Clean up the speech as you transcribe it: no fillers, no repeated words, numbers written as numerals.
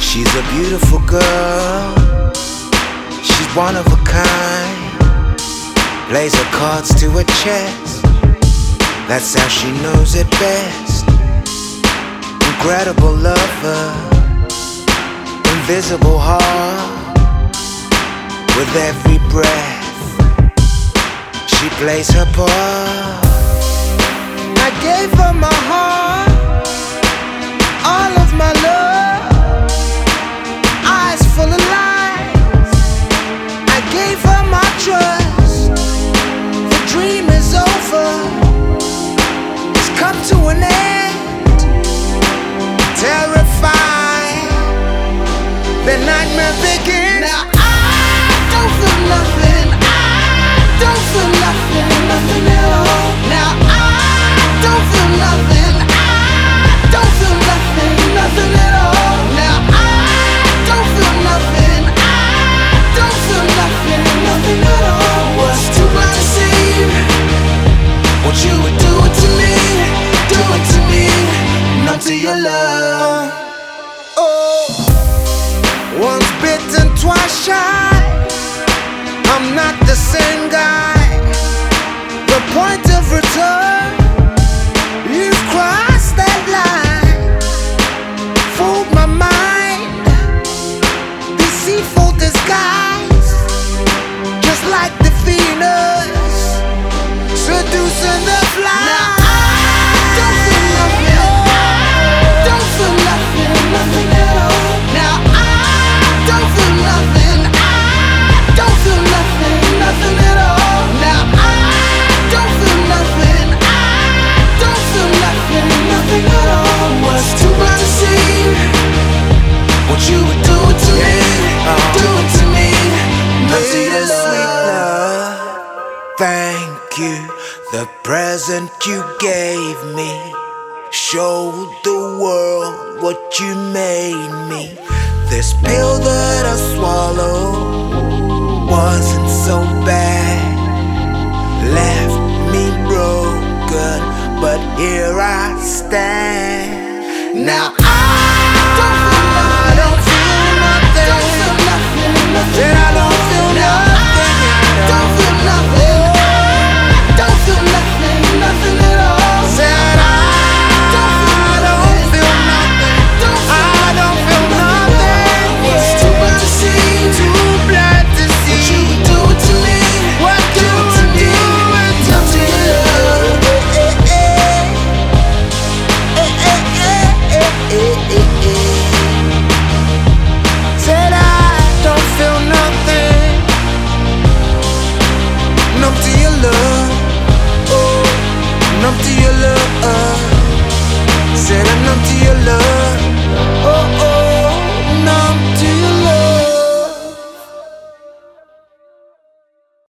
She's a beautiful girl, she's one of a kind. Plays her cards to her chest, that's how she knows it best. Incredible lover, invisible heart. With every breath, she plays her part. I gave her my heart, all of my love, eyes full of lies. I gave her my trust, the dream is over, it's come to an end. Terrified, the nightmare begins. Now I don't feel nothing, I don't feel nothing, nothing at all. Now I don't feel nothing, I don't feel nothing, nothing at all. Now I don't feel nothing, I don't feel nothing, nothing at all. Was too blind to see what you would do it to me, do it to me, numb to your love. Oh, once bitten, twice shy, I'm not the same guy. The point of return, you've crossed that line. Fooled my mind, deceitful disguise, just like the Venus, seducing the fly. Now I don't feel nothing, I don't feel nothing, nothing at all. Now I don't feel nothing, I don't feel nothing, nothing at all. Now I don't feel nothing, I don't feel nothing, nothing at all. Was too blind to see what you would do it to me, do it to me, not to your sweet love. Thank you, the present you gave me showed the world what you made me. This pill that I swallowed wasn't so bad, left me broken, but here I stand. Now I don't feel nothing, don't feel nothing, nothing. And I don't feel nothing, don't feel nothing, don't feel nothing, nothing at all. Said I don't feel nothing, I don't feel nothing. Was too blind to see, too blind to see what you would do it to me, what do it to me, not to your love. Said I don't feel nothing, numb to your love, oh, numb to your love. Said I'm numb to your love.